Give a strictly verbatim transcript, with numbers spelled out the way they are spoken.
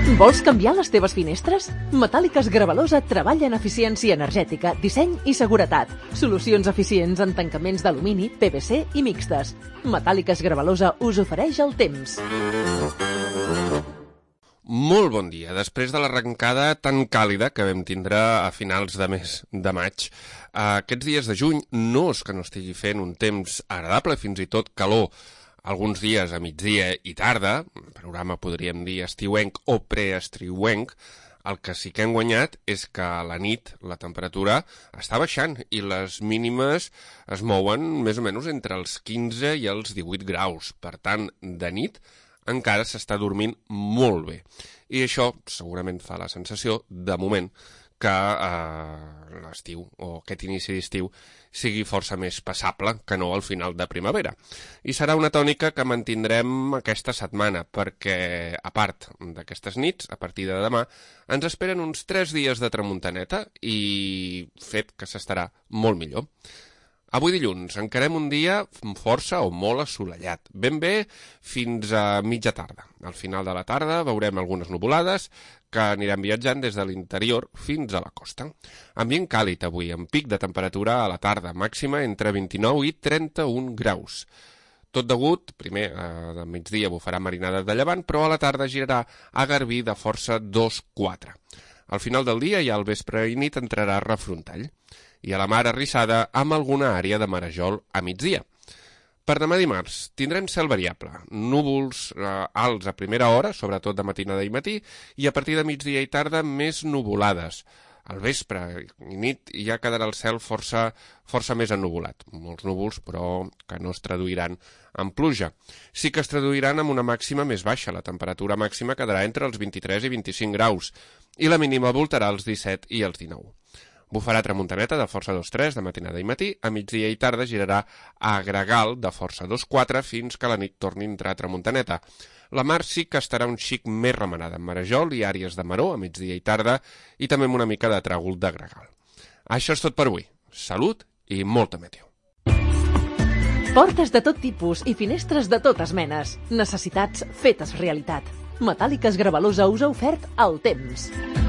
Vols canviar les teves finestres? Metàl·liques Gravalosa treballa en eficiència energètica, disseny i seguretat. Solucions eficients en tancaments d'alumini, P V C i mixtes. Metàl·liques Gravalosa us ofereix el temps. Molt bon dia. Després de l'arrencada tan càlida que vam tindre a finals de mes de maig, aquests dies de juny no és que no estigui fent un temps agradable, fins i tot calor. Alguns dies a migdia i tarda, el panorama podríem dir estiuenc o preestiuenc, el que sí que hem guanyat és que a la nit la temperatura està baixant i les mínimes es mouen més o menys entre els quinze i els divuit graus. Per tant, de nit encara s'està dormint molt bé. I això segurament fa la sensació, de moment, que eh, l'estiu o aquest inici d'estiu sigui força més passable que no al final de primavera. I serà una tònica que mantindrem aquesta setmana, perquè, a part d'aquestes nits, a partir de demà, ens esperen uns tres dies de tramuntaneta i fet que s'estarà molt millor. Avui dilluns encarem un dia força o molt assolellat, ben bé fins a mitja tarda. Al final de la tarda veurem algunes nuvolades que aniran viatjant des de l'interior fins a la costa. Ambient càlid avui, amb pic de temperatura a la tarda, màxima entre vint-i-nou i trenta-un graus. Tot degut, primer, eh, de migdia bufarà marinada de llevant, però a la tarda girarà a garbí de força dos quatre. Al final del dia i al vespre i nit entrarà refrontall. I a la mar arrissada amb alguna àrea de marejol a migdia. Per demà dimarts tindrem cel variable, núvols eh, alts a primera hora, sobretot de matinada i matí, i a partir de migdia i tarda més nuvolades. Al vespre i nit ja quedarà el cel força, força més ennuvolat. Molts núvols, però que no es traduiran en pluja. Sí que es traduiran amb una màxima més baixa. La temperatura màxima quedarà entre els vint-i-tres i vint-i-cinc graus i la mínima voltarà els disset i els dinou. Bufarà tramuntaneta de força dos tres de matinada i matí, a migdia i tarda girarà a gregal de força dos quatre fins que la nit torni a entrar tramuntaneta. La mar sí que estarà un xic més remenada amb marejol i àrees de maró a migdia i tarda i també amb una mica de tràgol de gregal. Això és tot per avui. Salut i molta meteo. Portes de tot tipus i finestres de totes menes. Necessitats fetes realitat. Metàl·liques Gravalosa us ha ofert el temps.